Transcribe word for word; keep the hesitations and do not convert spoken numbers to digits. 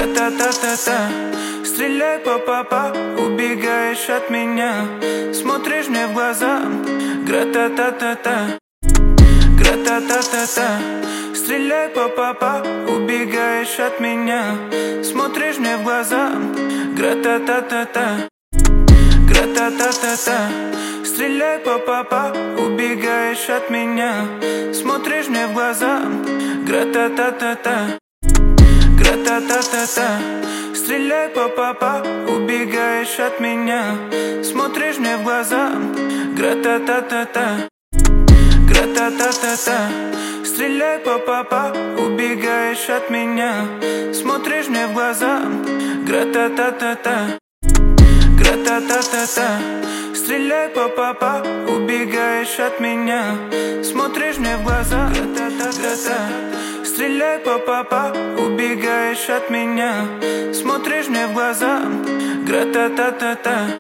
Гра-та-та-та-та. Стреляй по папа, убегаешь от меня, смотришь мне в глаза. Гра-та-та-та-та. Гра-та-та-та-та. Стреляй по папа, убегаешь от меня, смотришь мне в глаза. Гра-та-та-та-та. Гра-та-та-та-та. Стреляй по папа, убегаешь от меня, смотришь мне в глаза. Гра-та-та-та-та. Гра-та-та-та-та. Стреляй по папа, убегаешь от меня, смотришь мне в глаза. Гра-та-та-та-та. Гра-та-та-та-та. Стреляй по папа, убегаешь от меня, смотришь мне в глаза. Гра-та-та-та-та. Гра-та-та-та-та. Стреляй по папа, убегаешь от меня, смотришь мне в глаза. Гра-та-та-та-та. Стреляй по папа, убегаешь от меня, смотришь мне в глаза. Гра-та-та-та-та.